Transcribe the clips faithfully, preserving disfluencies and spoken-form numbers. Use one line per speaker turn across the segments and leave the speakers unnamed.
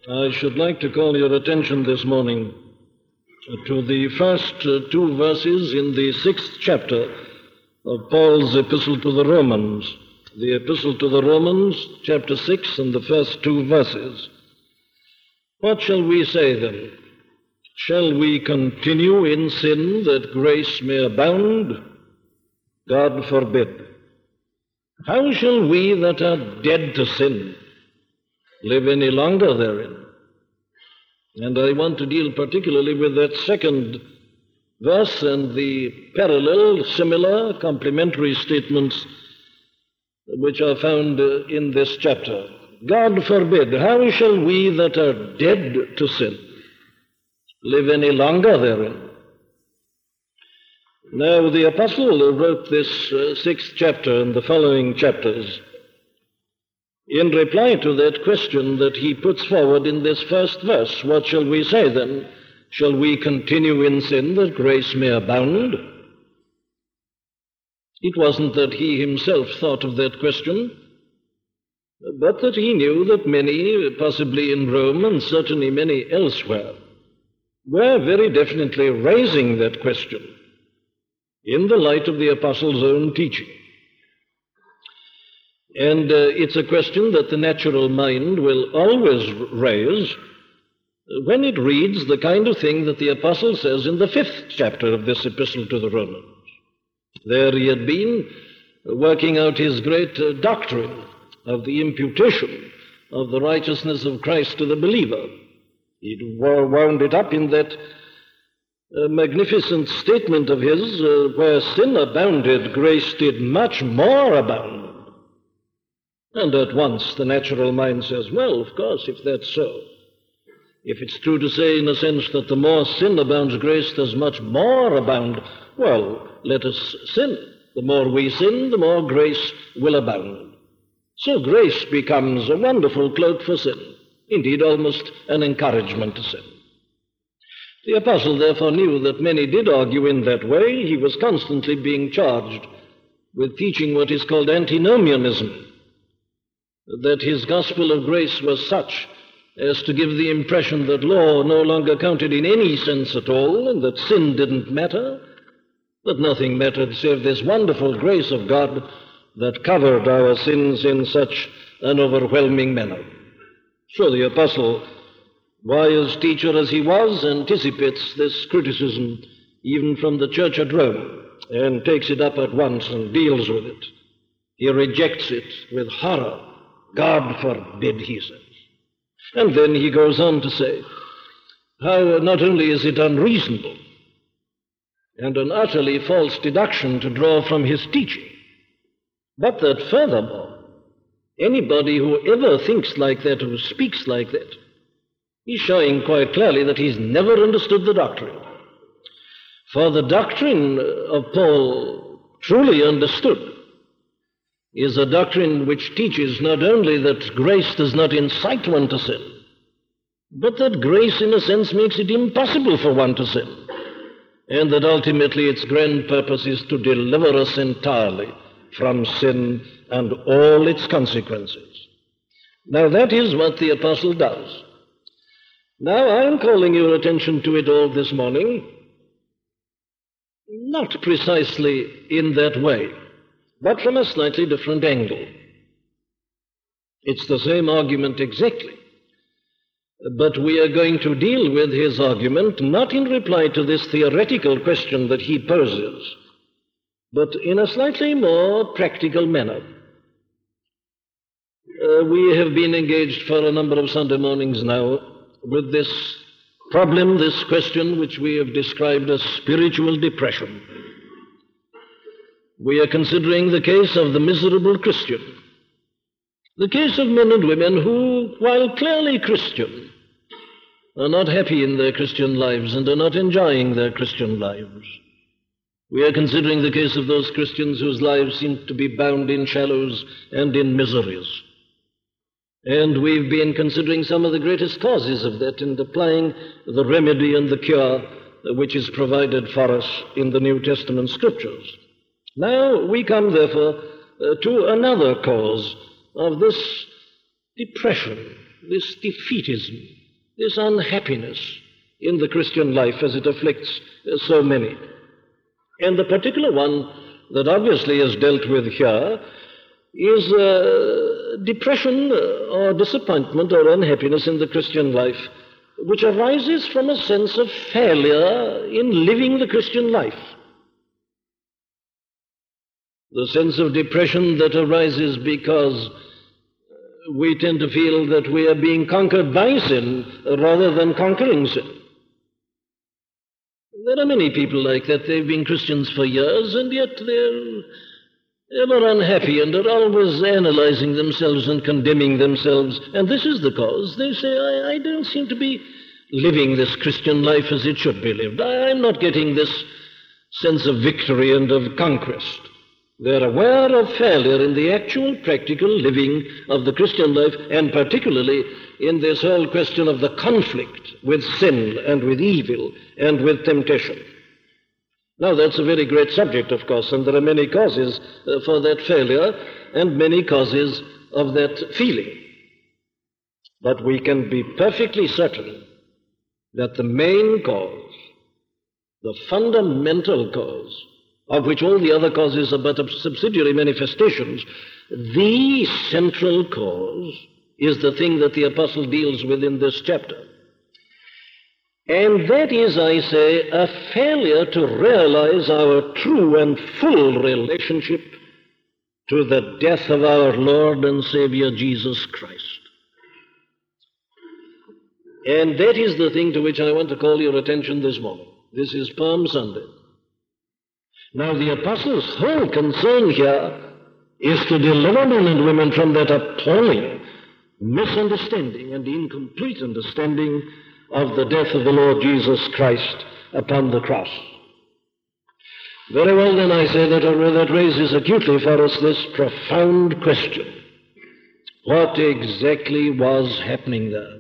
I should like to call your attention this morning to the first uh, two verses in the sixth chapter of Paul's Epistle to the Romans. The Epistle to the Romans, chapter six, and the first two verses. What shall we say then? Shall we continue in sin that grace may abound? God forbid. How shall we that are dead to sin live any longer therein? And I want to deal particularly with that second verse and the parallel, similar, complementary statements which are found in this chapter. God forbid, how shall we that are dead to sin live any longer therein? Now, the apostle wrote this uh, sixth chapter and the following chapters in reply to that question that he puts forward in this first verse. What shall we say then? Shall we continue in sin that grace may abound? It wasn't that he himself thought of that question, but that he knew that many, possibly in Rome and certainly many elsewhere, were very definitely raising that question in the light of the apostle's own teaching. And uh, it's a question that the natural mind will always raise when it reads the kind of thing that the apostle says in the fifth chapter of this epistle to the Romans. There he had been working out his great uh, doctrine of the imputation of the righteousness of Christ to the believer. He wound it up in that uh, magnificent statement of his, uh, where sin abounded, grace did much more abound. And at once the natural mind says, well, of course, if that's so, if it's true to say in a sense that the more sin abounds, grace does much more abound, well, let us sin. The more we sin, the more grace will abound. So grace becomes a wonderful cloak for sin, indeed almost an encouragement to sin. The apostle therefore knew that many did argue in that way. He was constantly being charged with teaching what is called antinomianism, that his gospel of grace was such as to give the impression that law no longer counted in any sense at all, and that sin didn't matter, that nothing mattered save this wonderful grace of God that covered our sins in such an overwhelming manner. So the apostle, wise teacher as he was, anticipates this criticism even from the church at Rome, and takes it up at once and deals with it. He rejects it with horror. God forbid, he says. And then he goes on to say how not only is it unreasonable and an utterly false deduction to draw from his teaching, but that furthermore, anybody who ever thinks like that, who speaks like that, is showing quite clearly that he's never understood the doctrine. For the doctrine of Paul, truly understood, is a doctrine which teaches not only that grace does not incite one to sin, but that grace, in a sense, makes it impossible for one to sin, and that ultimately its grand purpose is to deliver us entirely from sin and all its consequences. Now, that is what the apostle does. Now, I am calling your attention to it all this morning, not precisely in that way, but from a slightly different angle. It's the same argument exactly, but we are going to deal with his argument not in reply to this theoretical question that he poses, but in a slightly more practical manner. Uh, we have been engaged for a number of Sunday mornings now with this problem, this question which we have described as spiritual depression. We are considering the case of the miserable Christian, the case of men and women who, while clearly Christian, are not happy in their Christian lives and are not enjoying their Christian lives. We are considering the case of those Christians whose lives seem to be bound in shallows and in miseries. And we've been considering some of the greatest causes of that and applying the remedy and the cure which is provided for us in the New Testament scriptures. Now we come, therefore, uh, to another cause of this depression, this defeatism, this unhappiness in the Christian life as it afflicts so many. And the particular one that obviously is dealt with here is uh, depression or disappointment or unhappiness in the Christian life, which arises from a sense of failure in living the Christian life. The sense of depression that arises because we tend to feel that we are being conquered by sin rather than conquering sin. There are many people like that. They've been Christians for years, and yet they're ever unhappy and are always analyzing themselves and condemning themselves. And this is the cause. They say, I, I don't seem to be living this Christian life as it should be lived. I, I'm not getting this sense of victory and of conquest. They're aware of failure in the actual practical living of the Christian life, and particularly in this whole question of the conflict with sin and with evil and with temptation. Now, that's a very great subject, of course, and there are many causes uh, for that failure and many causes of that feeling. But we can be perfectly certain that the main cause, the fundamental cause, of which all the other causes are but subsidiary manifestations, the central cause is the thing that the apostle deals with in this chapter. And that is, I say, a failure to realize our true and full relationship to the death of our Lord and Savior Jesus Christ. And that is the thing to which I want to call your attention this morning. This is Palm Sunday. Now, the apostle's whole concern here is to deliver men and women from that appalling misunderstanding and incomplete understanding of the death of the Lord Jesus Christ upon the cross. Very well, then, I say that, that raises acutely for us this profound question. What exactly was happening there?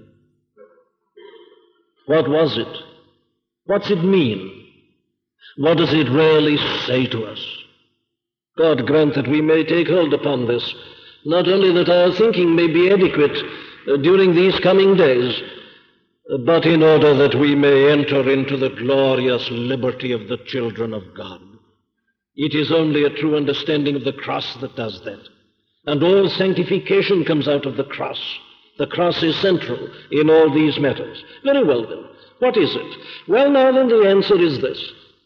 What was it? What's it mean? What does it really say to us? God grant that we may take hold upon this, not only that our thinking may be adequate uh, during these coming days, uh, but in order that we may enter into the glorious liberty of the children of God. It is only a true understanding of the cross that does that. And all sanctification comes out of the cross. The cross is central in all these matters. Very well, then. What is it? Well, now, then, the answer is this.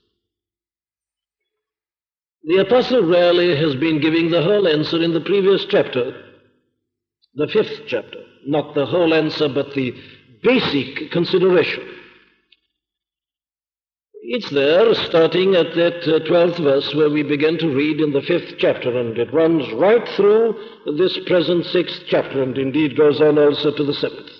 The apostle rarely has been giving the whole answer in the previous chapter, the fifth chapter. Not the whole answer, but the basic consideration. It's there, starting at that uh, twelfth verse where we begin to read in the fifth chapter, and it runs right through this present sixth chapter, and indeed goes on also to the seventh.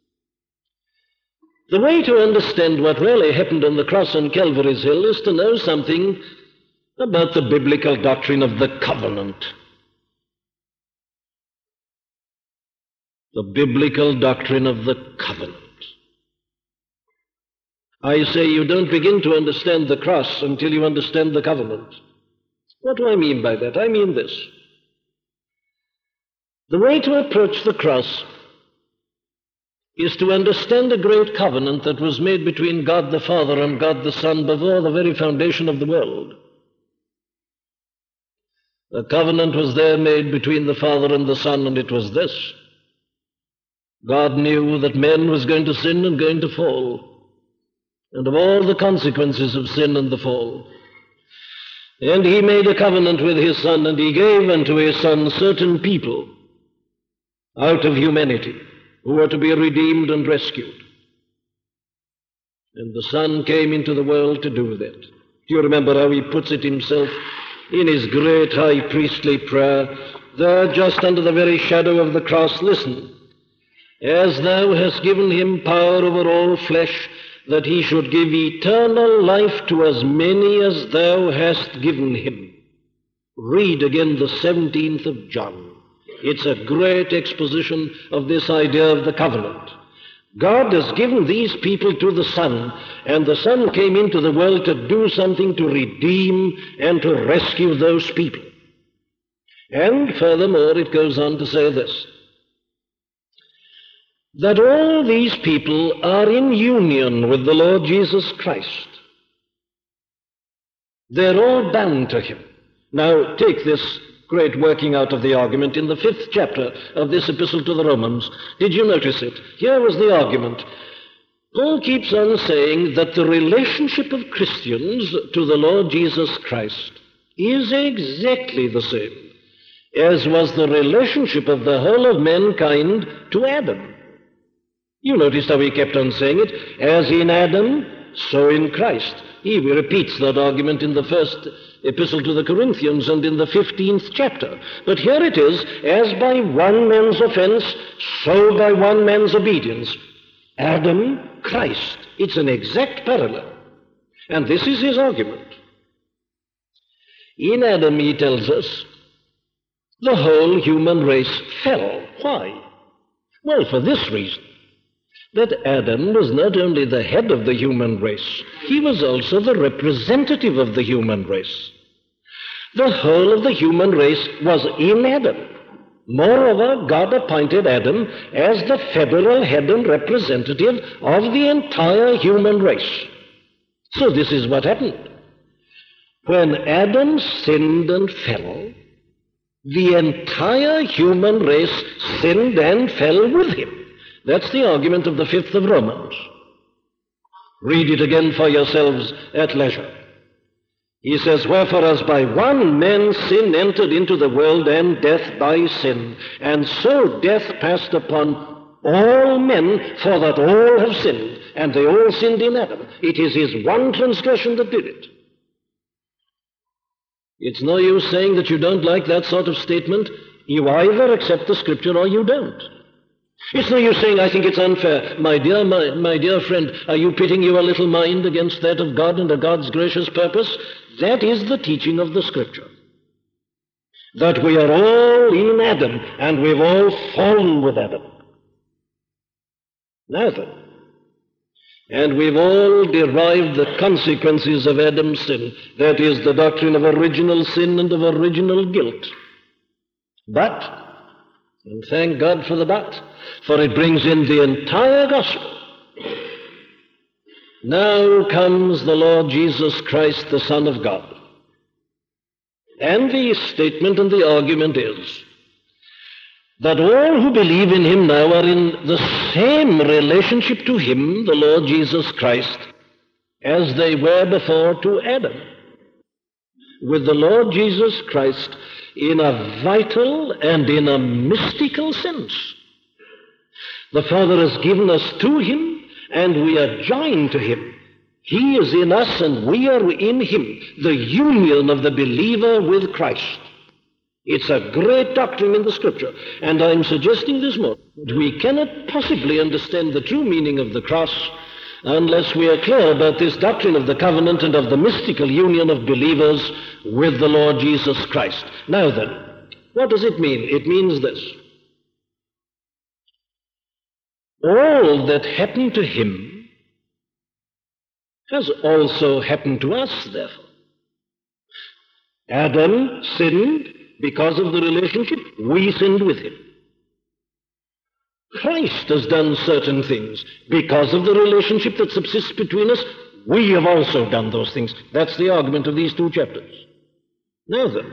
The way to understand what really happened on the cross on Calvary's Hill is to know something about the biblical doctrine of the covenant. The biblical doctrine of the covenant. I say you don't begin to understand the cross until you understand the covenant. What do I mean by that? I mean this. The way to approach the cross is to understand a great covenant that was made between God the Father and God the Son before the very foundation of the world. A covenant was there made between the Father and the Son, and it was this. God knew that man was going to sin and going to fall, and of all the consequences of sin and the fall. And he made a covenant with his Son, and he gave unto his Son certain people out of humanity who were to be redeemed and rescued. And the Son came into the world to do that. Do you remember how he puts it himself in his great high priestly prayer, there just under the very shadow of the cross? Listen. As thou hast given him power over all flesh, that he should give eternal life to as many as thou hast given him. Read again the seventeenth of John. It's a great exposition of this idea of the covenant. God has given these people to the Son, and the Son came into the world to do something to redeem and to rescue those people. And furthermore, it goes on to say this. that all these people are in union with the Lord Jesus Christ. They're all bound to him. Now, take this great working out of the argument in the fifth chapter of this epistle to the Romans. Did you notice it? Here was the argument. Paul keeps on saying that the relationship of Christians to the Lord Jesus Christ is exactly the same as was the relationship of the whole of mankind to Adam. You noticed how he kept on saying it, as in Adam, so in Christ. He repeats that argument in the first epistle to the Corinthians and in the fifteenth chapter. But here it is, as by one man's offense, so by one man's obedience. Adam, Christ. It's an exact parallel. And this is his argument. In Adam, he tells us, the whole human race fell. Why? Well, for this reason, that Adam was not only the head of the human race, he was also the representative of the human race. The whole of the human race was in Adam. Moreover, God appointed Adam as the federal head and representative of the entire human race. So this is what happened. When Adam sinned and fell, the entire human race sinned and fell with him. That's the argument of the fifth of Romans. Read it again for yourselves at leisure. He says, wherefore as by one man sin entered into the world, and death by sin, and so death passed upon all men, for that all have sinned, and they all sinned in Adam. It is his one transgression that did it. It's no use saying that you don't like that sort of statement. You either accept the Scripture or you don't. It's no use saying, I think it's unfair. My dear, my, my dear friend, are you pitting your little mind against that of God and of God's gracious purpose? That is the teaching of the Scripture. That we are all in Adam, and we've all fallen with Adam. Now then, and we've all derived the consequences of Adam's sin. That is the doctrine of original sin and of original guilt. But, and thank God for the but, for it brings in the entire gospel. Now comes the Lord Jesus Christ, the Son of God. And the statement and the argument is that all who believe in him now are in the same relationship to him, the Lord Jesus Christ, as they were before to Adam. With the Lord Jesus Christ in a vital and in a mystical sense. The Father has given us to him, and we are joined to him. He is in us, and we are in him, the union of the believer with Christ. It's a great doctrine in the Scripture, and I'm suggesting this morning. We cannot possibly understand the true meaning of the cross unless we are clear about this doctrine of the covenant and of the mystical union of believers with the Lord Jesus Christ. Now then, what does it mean? It means this. All that happened to him has also happened to us, therefore. Adam sinned because of the relationship. We sinned with him. Christ has done certain things because of the relationship that subsists between us. We have also done those things. That's the argument of these two chapters. Now then,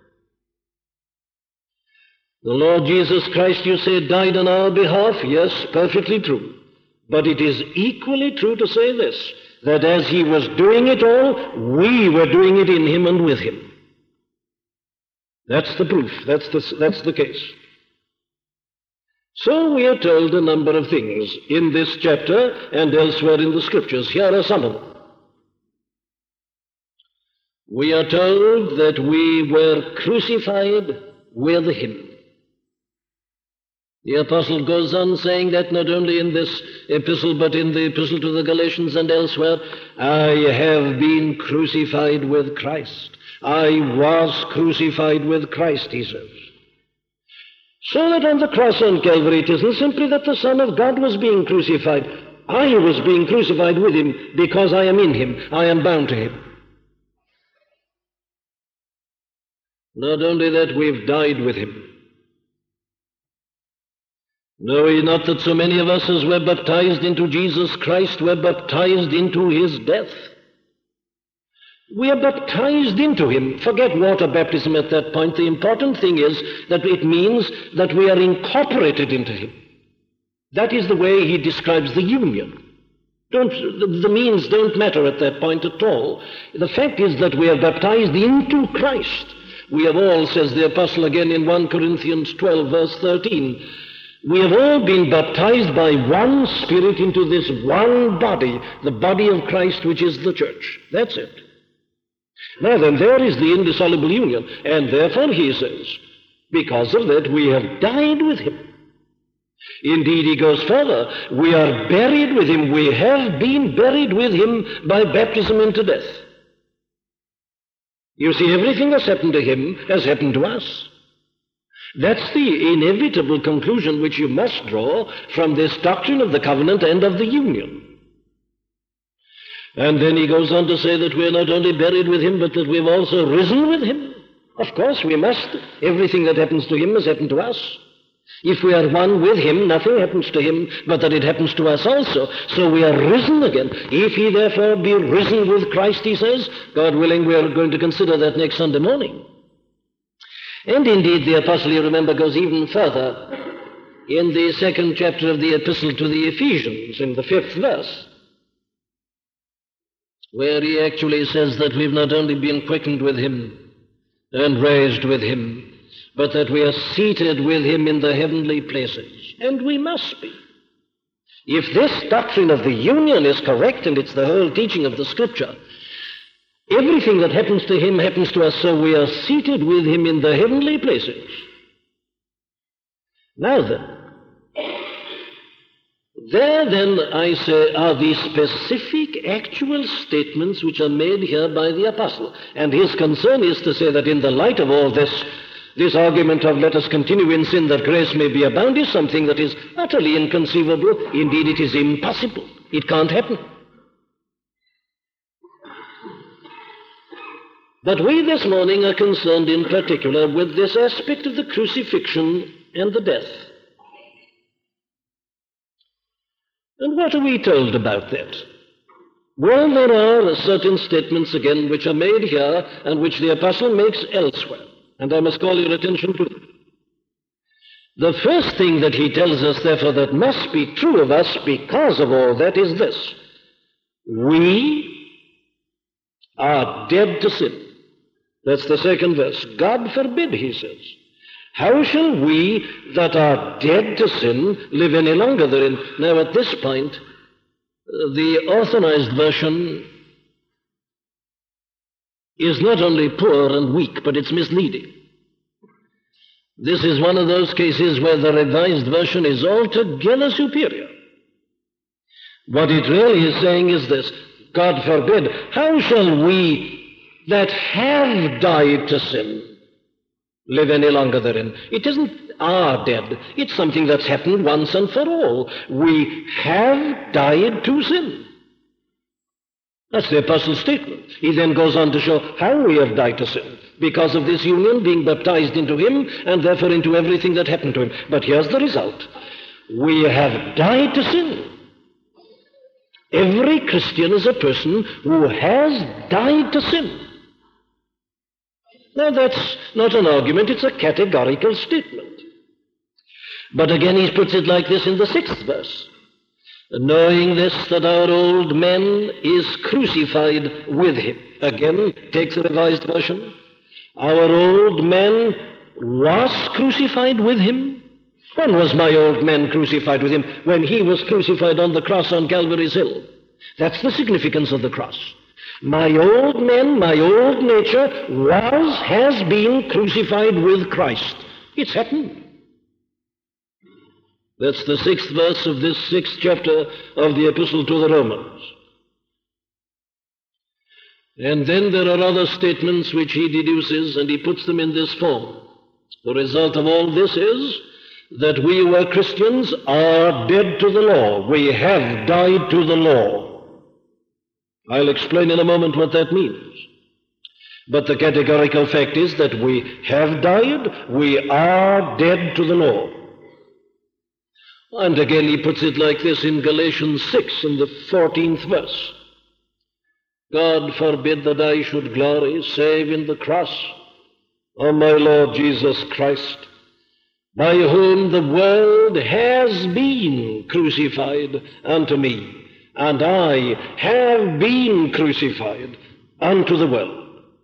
the Lord Jesus Christ, you say, died on our behalf. Yes, perfectly true. But it is equally true to say this, that as he was doing it all, we were doing it in him and with him. That's the proof. That's the, that's the case. So we are told a number of things in this chapter and elsewhere in the Scriptures. Here are some of them. We are told that we were crucified with him. The apostle goes on saying that not only in this epistle, but in the epistle to the Galatians and elsewhere. I have been crucified with Christ. I was crucified with Christ, he says. So that on the cross on Calvary, it isn't simply that the Son of God was being crucified. I was being crucified with him because I am in him. I am bound to him. Not only that, we've died with him. Know ye not that so many of us as were baptized into Jesus Christ were baptized into his death? We are baptized into him. Forget water baptism at that point. The important thing is that it means that we are incorporated into him. That is the way he describes the union. Don't, the, the means don't matter at that point at all. The fact is that we are baptized into Christ. We have all, says the apostle again in First Corinthians twelve, verse thirteen, we have all been baptized by one Spirit into this one body, the body of Christ, which is the church. That's it. Now then, there is the indissoluble union, and therefore, he says, because of that, we have died with him. Indeed, he goes further, we are buried with him. We have been buried with him by baptism into death. You see, everything that's happened to him has happened to us. That's the inevitable conclusion which you must draw from this doctrine of the covenant and of the union. And then he goes on to say that we're not only buried with him, but that we've also risen with him. Of course, we must. Everything that happens to him has happened to us. If we are one with him, nothing happens to him, but that it happens to us also. So we are risen again. If he therefore be risen with Christ, he says, God willing, we are going to consider that next Sunday morning. And indeed, the apostle, you remember, goes even further in the second chapter of the epistle to the Ephesians, in the fifth verse, where he actually says that we've not only been quickened with him and raised with him, but that we are seated with him in the heavenly places. And we must be. If this doctrine of the union is correct, and it's the whole teaching of the Scripture, everything that happens to him happens to us, so we are seated with him in the heavenly places. Now then, there then, I say, are the specific actual statements which are made here by the apostle. And his concern is to say that in the light of all this, this argument of let us continue in sin that grace may be abound is something that is utterly inconceivable. Indeed, it is impossible. It can't happen. But we this morning are concerned in particular with this aspect of the crucifixion and the death. And what are we told about that? Well, there are certain statements again which are made here and which the apostle makes elsewhere. And I must call your attention to them. The first thing that he tells us, therefore, that must be true of us because of all that is this. We are dead to sin. That's the second verse. God forbid, he says. How shall we that are dead to sin live any longer therein? Now, at this point, the authorized version is not only poor and weak, but it's misleading. This is one of those cases where the revised version is altogether superior. What it really is saying is this: God forbid, how shall we that have died to sin live any longer therein? It isn't our dead. It's something that's happened once and for all. We have died to sin. That's the apostle's statement. He then goes on to show how we have died to sin, because of this union, being baptized into him, and therefore into everything that happened to him. But here's the result. We have died to sin. Every Christian is a person who has died to sin. Now, that's not an argument, it's a categorical statement. But again, he puts it like this in the sixth verse. Knowing this, that our old man is crucified with him. Again, take the revised version. Our old man was crucified with him. When was my old man crucified with him? When he was crucified on the cross on Calvary's Hill. That's the significance of the cross. My old man, my old nature was, has been crucified with Christ. It's happened. That's the sixth verse of this sixth chapter of the Epistle to the Romans. And then there are other statements which he deduces, and he puts them in this form. The result of all this is that we who are Christians are dead to the law. We have died to the law. I'll explain in a moment what that means. But the categorical fact is that we have died, we are dead to the law. And again he puts it like this in Galatians six, in the fourteenth verse. God forbid that I should glory save in the cross of my Lord Jesus Christ, by whom the world has been crucified unto me, and I have been crucified unto the world.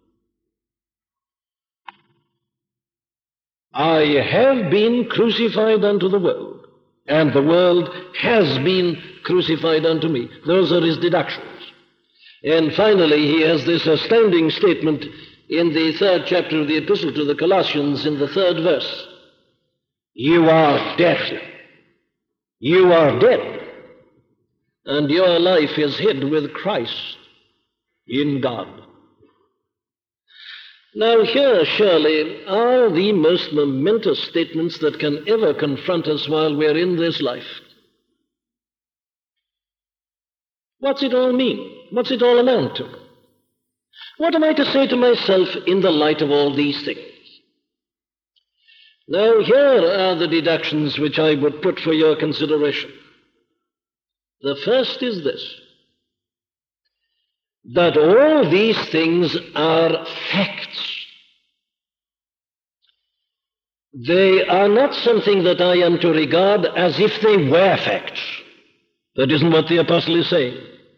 I have been crucified unto the world, and the world has been crucified unto me. Those are his deductions. And finally, he has this astounding statement in the third chapter of the Epistle to the Colossians, in the third verse. You are dead. You are dead. And your life is hid with Christ in God. Now here, surely, are the most momentous statements that can ever confront us while we're in this life. What's it all mean? What's it all amount to? What am I to say to myself in the light of all these things? Now, here are the deductions which I would put for your consideration. The first is this, that all these things are facts. They are not something that I am to regard as if they were facts. That isn't what the apostle is saying.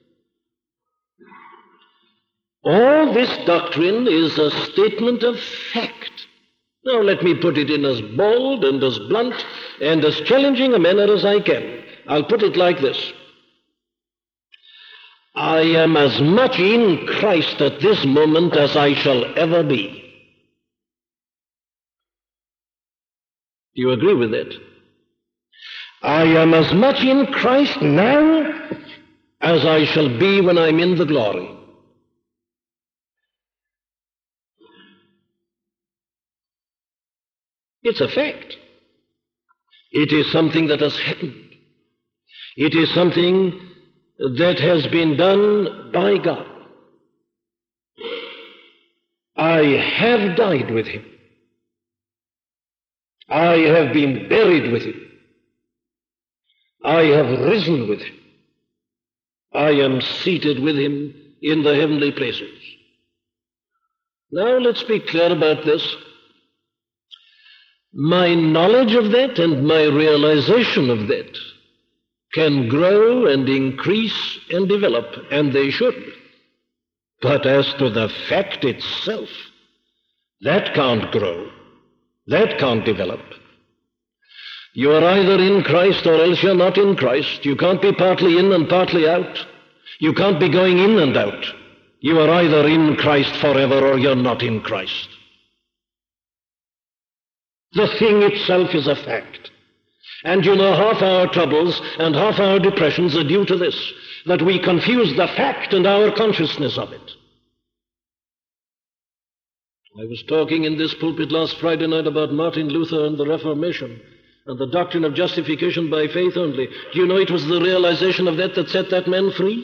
All this doctrine is a statement of fact. Now let me put it in as bold and as blunt and as challenging a manner as I can. I'll put it like this. I am as much in Christ at this moment as I shall ever be. Do you agree with that? I am as much in Christ now as I shall be when I'm in the glory. It's a fact. It is something that has happened. It is something that has been done by God. I have died with him. I have been buried with him. I have risen with him. I am seated with him in the heavenly places. Now let's be clear about this. My knowledge of that and my realization of that can grow and increase and develop, and they should. But as to the fact itself, that can't grow. That can't develop. You are either in Christ or else you're not in Christ. You can't be partly in and partly out. You can't be going in and out. You are either in Christ forever or you're not in Christ. The thing itself is a fact. And you know, half our troubles and half our depressions are due to this, that we confuse the fact and our consciousness of it. I was talking in this pulpit last Friday night about Martin Luther and the Reformation and the doctrine of justification by faith only. Do you know it was the realization of that that set that man free?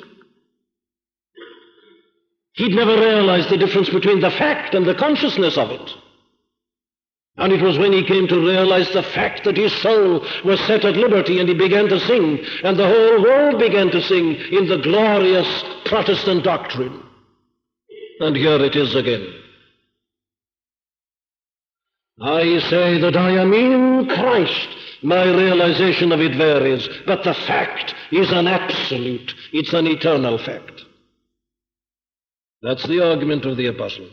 He'd never realized the difference between the fact and the consciousness of it. And it was when he came to realize the fact that his soul was set at liberty, and he began to sing, and the whole world began to sing in the glorious Protestant doctrine. And here it is again. I say that I am in Christ. My realization of it varies, but the fact is an absolute. It's an eternal fact. That's the argument of the apostle.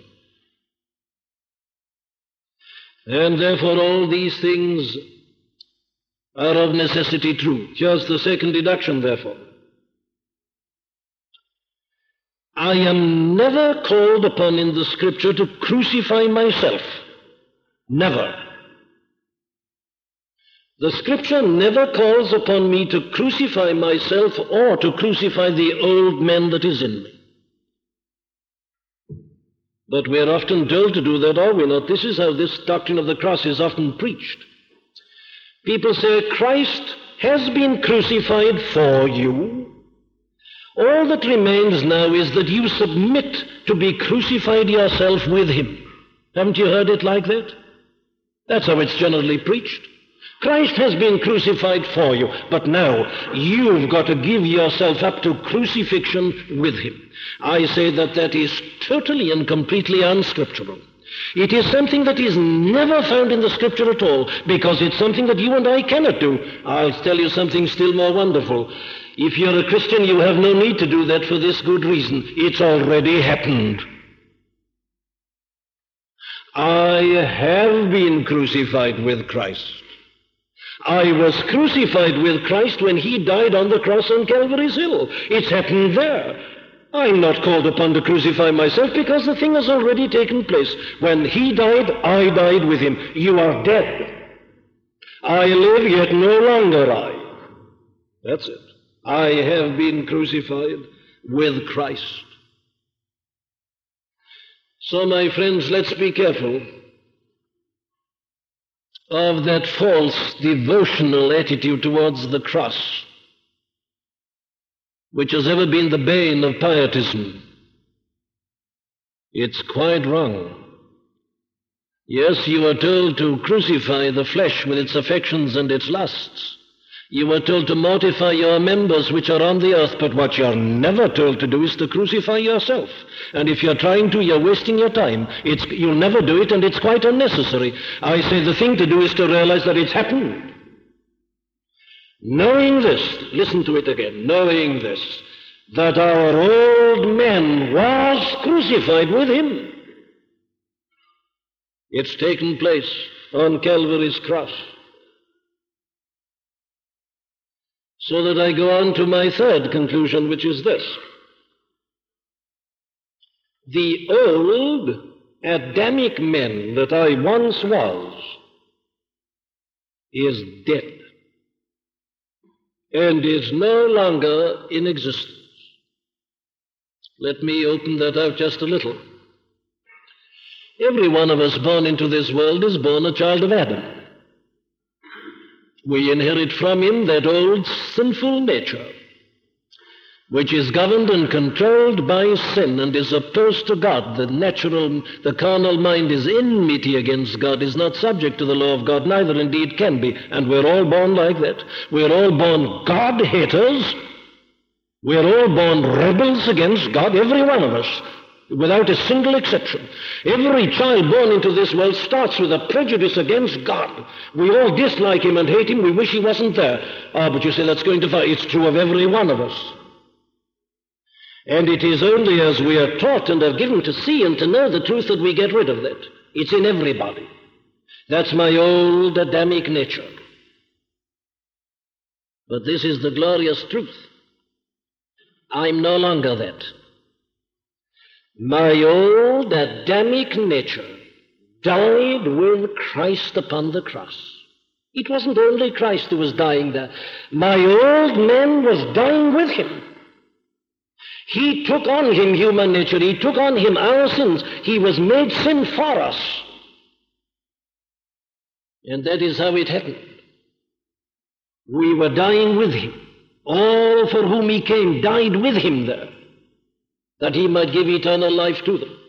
And therefore all these things are of necessity true. Here's the second deduction, therefore. I am never called upon in the Scripture to crucify myself. Never. The Scripture never calls upon me to crucify myself or to crucify the old man that is in me. But we are often told to do that, are we not? This is how this doctrine of the cross is often preached. People say, Christ has been crucified for you. All that remains now is that you submit to be crucified yourself with him. Haven't you heard it like that? That's how it's generally preached. Christ has been crucified for you, but now you've got to give yourself up to crucifixion with him. I say that that is totally and completely unscriptural. It is something that is never found in the Scripture at all, because it's something that you and I cannot do. I'll tell you something still more wonderful. If you're a Christian, you have no need to do that for this good reason. It's already happened. I have been crucified with Christ. I was crucified with Christ when he died on the cross on Calvary's Hill. It's happened there. I'm not called upon to crucify myself because the thing has already taken place. When he died, I died with him. You are dead. I live, yet no longer I. That's it. I have been crucified with Christ. So, my friends, let's be careful of that false devotional attitude towards the cross, which has ever been the bane of pietism. It's quite wrong. Yes, you are told to crucify the flesh with its affections and its lusts. You are told to mortify your members which are on the earth, but what you're never told to do is to crucify yourself. And if you're trying to, you're wasting your time. It's, you'll never do it, and it's quite unnecessary. I say the thing to do is to realize that it's happened. Knowing this, listen to it again, knowing this, that our old man was crucified with him. It's taken place on Calvary's cross. So that I go on to my third conclusion, which is this. The old Adamic man that I once was is dead and is no longer in existence. Let me open that out just a little. Every one of us born into this world is born a child of Adam. We inherit from him that old sinful nature, which is governed and controlled by sin and is opposed to God. The natural, the carnal mind is enmity against God, is not subject to the law of God, neither indeed can be. And we're all born like that. We're all born God-haters. We're all born rebels against God, every one of us, without a single exception. Every child born into this world starts with a prejudice against God. We all dislike him and hate him. We wish he wasn't there. Ah, but you say that's going to far. It's true of every one of us. And it is only as we are taught and are given to see and to know the truth that we get rid of that. It's in everybody. That's my old Adamic nature. But this is the glorious truth. I'm no longer that. My old Adamic nature died with Christ upon the cross. It wasn't only Christ who was dying there. My old man was dying with him. He took on him human nature. He took on him our sins. He was made sin for us. And that is how it happened. We were dying with him. All for whom he came died with him there, that he might give eternal life to them.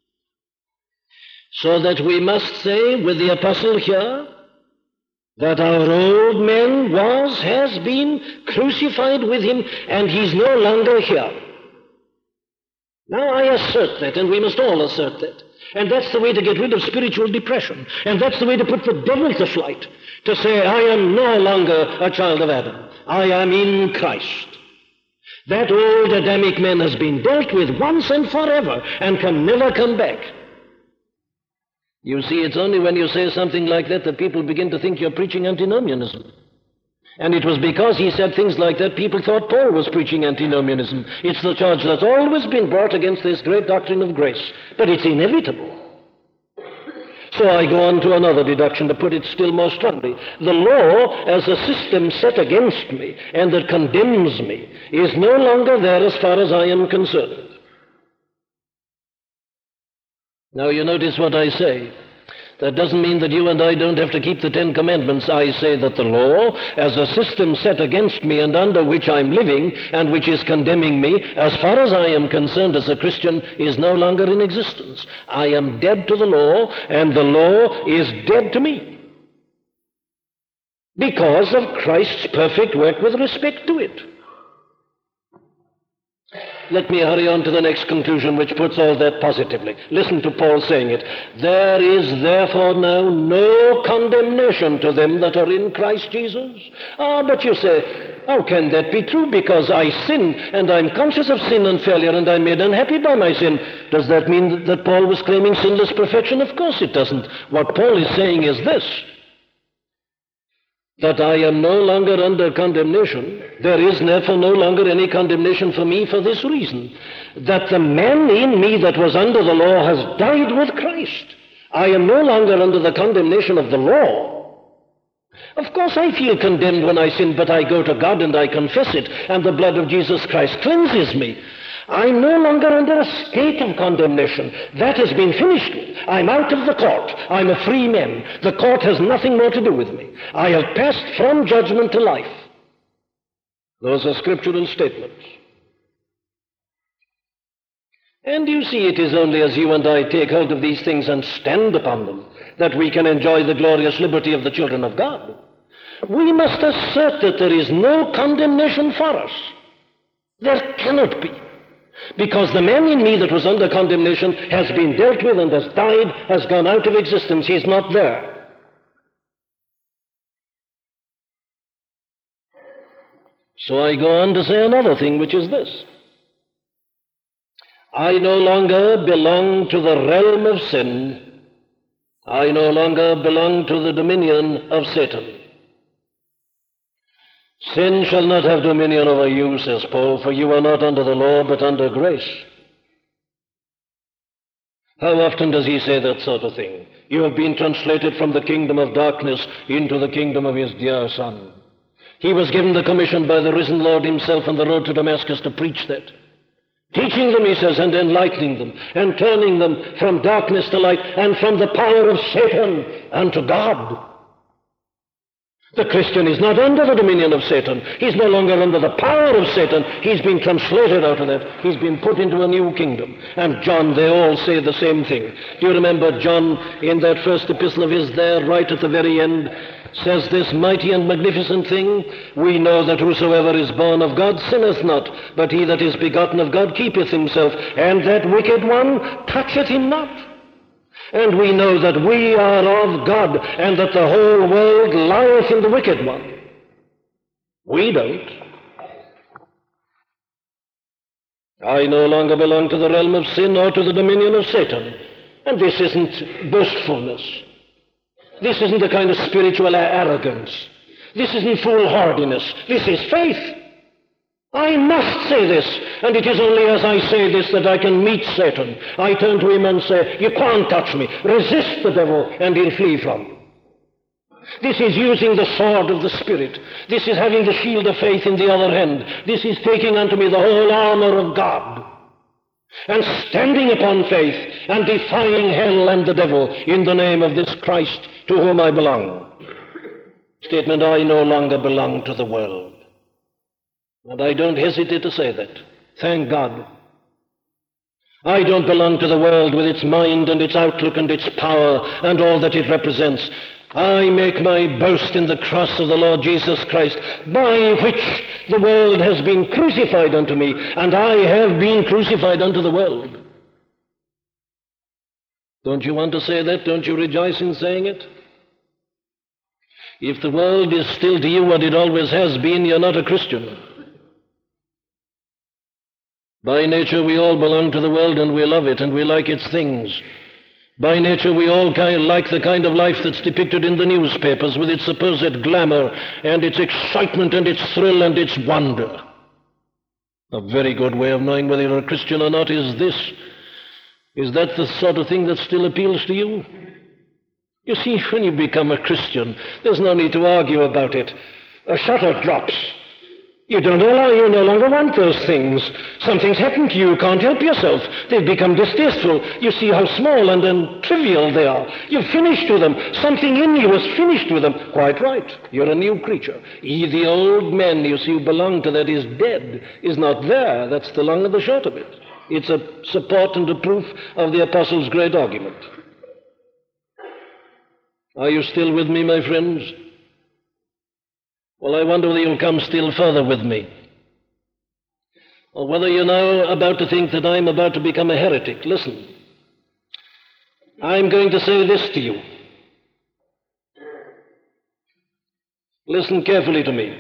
So that we must say with the apostle here that our old man was, has been crucified with him, and he's no longer here. Now I assert that, and we must all assert that. And that's the way to get rid of spiritual depression. And that's the way to put the devil to flight, to say, I am no longer a child of Adam. I am in Christ. That old Adamic man has been dealt with once and forever and can never come back. You see, it's only when you say something like that that people begin to think you're preaching antinomianism. And it was because he said things like that people thought Paul was preaching antinomianism. It's the charge that's always been brought against this great doctrine of grace. But it's inevitable. So I go on to another deduction to put it still more strongly. The law, as a system set against me and that condemns me, is no longer there as far as I am concerned. Now you notice what I say. That doesn't mean that you and I don't have to keep the Ten Commandments. I say that the law, as a system set against me and under which I'm living and which is condemning me, as far as I am concerned as a Christian, is no longer in existence. I am dead to the law, and the law is dead to me. because of Christ's perfect work with respect to it. Let me hurry on to the next conclusion, which puts all that positively. Listen to Paul saying it. There is therefore now no condemnation to them that are in Christ Jesus. Ah, but you say, how can that be true? Because I sin, and I'm conscious of sin and failure, and I'm made unhappy by my sin. Does that mean that Paul was claiming sinless perfection? Of course it doesn't. What Paul is saying is this: that I am no longer under condemnation. There is therefore no longer any condemnation for me for this reason, that the man in me that was under the law has died with Christ. I am no longer under the condemnation of the law. Of course I feel condemned when I sin, but I go to God and I confess it, and the blood of Jesus Christ cleanses me. I'm no longer under a state of condemnation. That has been finished with. I'm out of the court. I'm a free man. The court has nothing more to do with me. I have passed from judgment to life. Those are scriptural statements. And you see, it is only as you and I take hold of these things and stand upon them that we can enjoy the glorious liberty of the children of God. We must assert that there is no condemnation for us. There cannot be. Because the man in me that was under condemnation has been dealt with and has died, has gone out of existence. He's not there. So I go on to say another thing, which is this: I no longer belong to the realm of sin. I no longer belong to the dominion of Satan. Sin shall not have dominion over you, says Paul, for you are not under the law, but under grace. How often does he say that sort of thing? You have been translated from the kingdom of darkness into the kingdom of his dear Son. He was given the commission by the risen Lord himself on the road to Damascus to preach that. Teaching them, he says, and enlightening them, and turning them from darkness to light, and from the power of Satan unto God. The Christian is not under the dominion of Satan. He's no longer under the power of Satan. He's been translated out of that. He's been put into a new kingdom. And John, they all say the same thing. Do you remember John, in that first epistle of his there, right at the very end, says this mighty and magnificent thing: we know that whosoever is born of God sinneth not, but he that is begotten of God keepeth himself, and that wicked one toucheth him not. And we know that we are of God, and that the whole world lieth in the wicked one. We don't. I no longer belong to the realm of sin or to the dominion of Satan. And this isn't boastfulness. This isn't a kind of spiritual arrogance. This isn't foolhardiness. This is faith. I must say this, and it is only as I say this that I can meet Satan. I turn to him and say, you can't touch me. Resist the devil, and he'll flee from you. This is using the sword of the Spirit. This is having the shield of faith in the other hand. This is taking unto me the whole armor of God, and standing upon faith, and defying hell and the devil in the name of this Christ to whom I belong. Statement: I no longer belong to the world. And I don't hesitate to say that. Thank God. I don't belong to the world with its mind and its outlook and its power and all that it represents. I make my boast in the cross of the Lord Jesus Christ, by which the world has been crucified unto me, and I have been crucified unto the world. Don't you want to say that? Don't you rejoice in saying it? If the world is still to you what it always has been, you're not a Christian. By nature, we all belong to the world, and we love it, and we like its things. By nature, we all kind of like the kind of life that's depicted in the newspapers, with its supposed glamour, and its excitement, and its thrill, and its wonder. A very good way of knowing whether you're a Christian or not is this. Is that the sort of thing that still appeals to you? You see, when you become a Christian, there's no need to argue about it. A shutter drops. You don't allow, you no longer want those things. Something's happened to you, you can't help yourself. They've become distasteful. You see how small and, and trivial they are. You've finished with them. Something in you has finished with them. Quite right. You're a new creature. Ye, the old man you see who belonged to that is dead, is not there. That's the long and the short of it. It's a support and a proof of the Apostles' great argument. Are you still with me, my friends? Well, I wonder whether you'll come still further with me, or whether you're now about to think that I'm about to become a heretic. Listen, I'm going to say this to you. Listen carefully to me.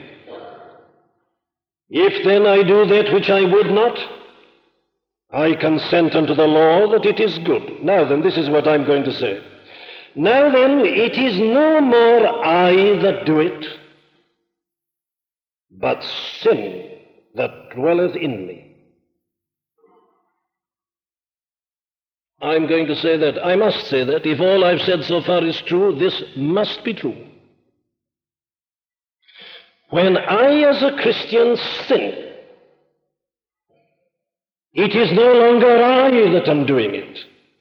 If then I do that which I would not, I consent unto the law that it is good. Now then, this is what I'm going to say. Now then, it is no more I that do it, but sin that dwelleth in me. I'm going to say that. I must say that. If all I've said so far is true, this must be true. When I, as a Christian, sin, it is no longer I that am doing it,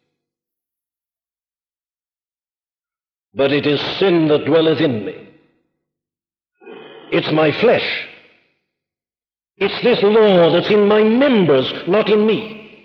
but it is sin that dwelleth in me. It's my flesh. It's this law that's in my members, not in me.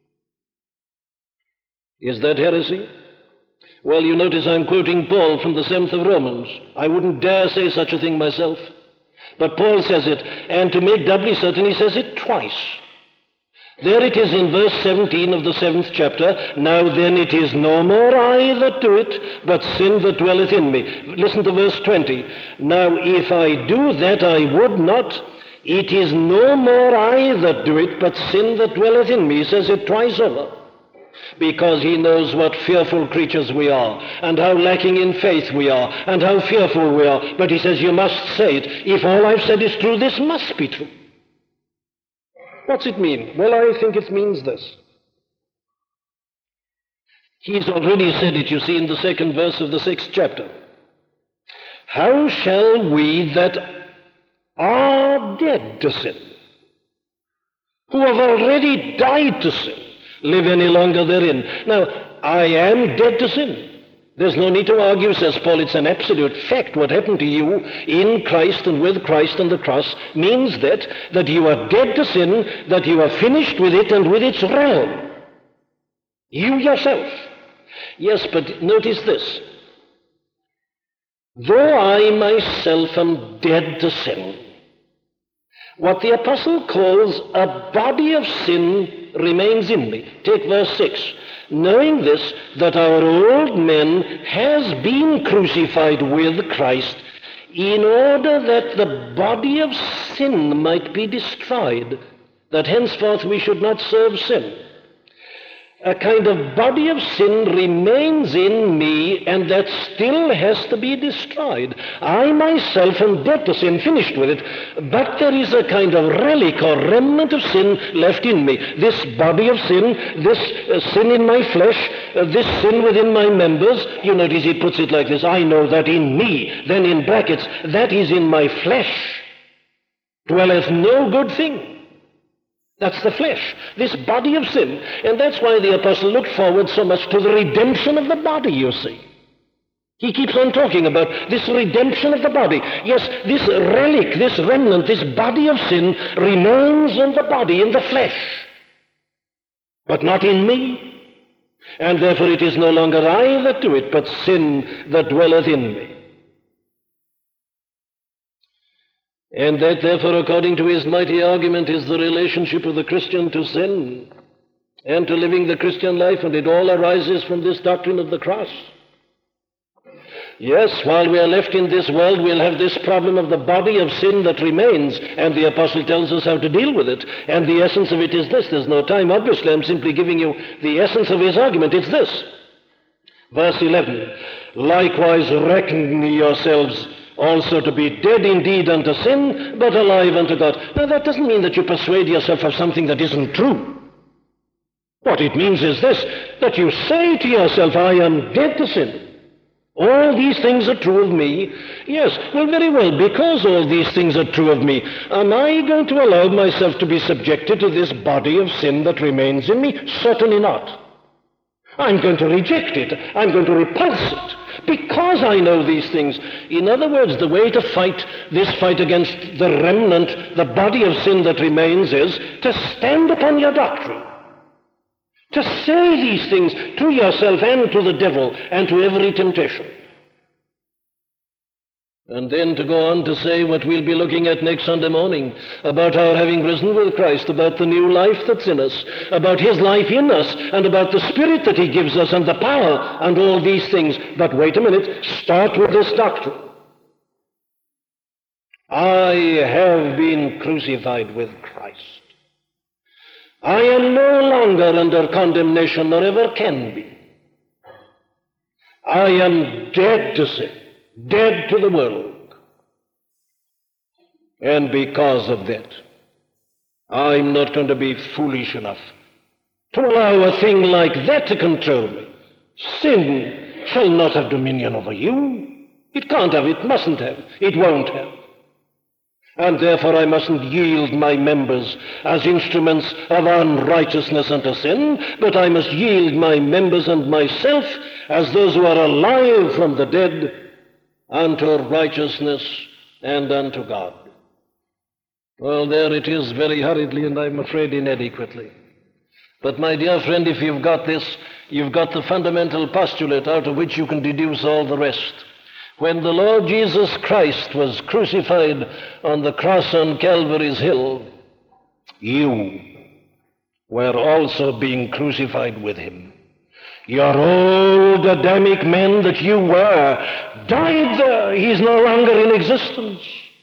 Is that heresy? Well, you notice I'm quoting Paul from the seventh of Romans. I wouldn't dare say such a thing myself. But Paul says it, and to make doubly certain, he says it twice. There it is in verse seventeen of the seventh chapter. Now then it is no more I that do it, but sin that dwelleth in me. Listen to verse twenty. Now if I do that I would not, it is no more I that do it, but sin that dwelleth in me. He says it twice over. Because he knows what fearful creatures we are, and how lacking in faith we are, and how fearful we are. But he says, you must say it. If all I've said is true, this must be true. What's it mean? Well, I think it means this. He's already said it, you see, in the second verse of the sixth chapter. How shall we that are dead to sin, who have already died to sin, live any longer therein? Now, I am dead to sin. There's no need to argue, says Paul. It's an absolute fact. What happened to you in Christ and with Christ on the cross means that, that you are dead to sin, that you are finished with it and with its realm. You yourself. Yes, but notice this. Though I myself am dead to sin, what the apostle calls a body of sin remains in me. Take verse six. Knowing this, that our old man has been crucified with Christ, in order that the body of sin might be destroyed, that henceforth we should not serve sin. A kind of body of sin remains in me, and that still has to be destroyed. I myself am dead to sin, finished with it, but there is a kind of relic or remnant of sin left in me. This body of sin, this uh, sin in my flesh, uh, this sin within my members. You notice he puts it like this: I know that in me, then in brackets, that is in my flesh, dwelleth no good thing. That's the flesh, this body of sin. And that's why the apostle looked forward so much to the redemption of the body, you see. He keeps on talking about this redemption of the body. Yes, this relic, this remnant, this body of sin remains in the body, in the flesh, but not in me. And therefore it is no longer I that do it, but sin that dwelleth in me. And that, therefore, according to his mighty argument, is the relationship of the Christian to sin and to living the Christian life, and it all arises from this doctrine of the cross. Yes, while we are left in this world, we'll have this problem of the body of sin that remains, and the apostle tells us how to deal with it. And the essence of it is this. There's no time, obviously. I'm simply giving you the essence of his argument. It's this. Verse eleven, likewise reckon yourselves also to be dead indeed unto sin, but alive unto God. Now that doesn't mean that you persuade yourself of something that isn't true. What it means is this, that you say to yourself, I am dead to sin. All these things are true of me. Yes, well, very well, because all these things are true of me, am I going to allow myself to be subjected to this body of sin that remains in me? Certainly not. I'm going to reject it. I'm going to repulse it. Because I know these things. In other words, the way to fight this fight against the remnant, the body of sin that remains, is to stand upon your doctrine. To say these things to yourself and to the devil and to every temptation. And then to go on to say what we'll be looking at next Sunday morning, about our having risen with Christ, about the new life that's in us, about his life in us, and about the Spirit that he gives us, and the power, and all these things. But wait a minute, start with this doctrine. I have been crucified with Christ. I am no longer under condemnation, nor ever can be. I am dead to sin, dead to the world. And because of that, I'm not going to be foolish enough to allow a thing like that to control me. Sin shall not have dominion over you. It can't have, it mustn't have, it won't have. And therefore I mustn't yield my members as instruments of unrighteousness unto sin, but I must yield my members and myself as those who are alive from the dead unto righteousness and unto God. Well, there it is very hurriedly, and I'm afraid inadequately. But my dear friend, if you've got this, you've got the fundamental postulate out of which you can deduce all the rest. When the Lord Jesus Christ was crucified on the cross on Calvary's hill, you were also being crucified with him. Your old Adamic man that you were died there. He's no longer in existence.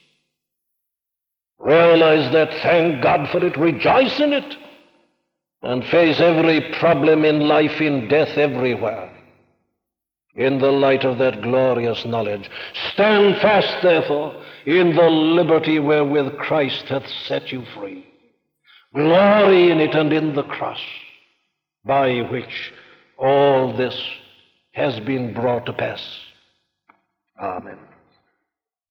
Realize that, thank God for it, rejoice in it, and face every problem in life, in death, everywhere, in the light of that glorious knowledge. Stand fast, therefore, in the liberty wherewith Christ hath set you free. Glory in it and in the cross, by which all this has been brought to pass. Amen.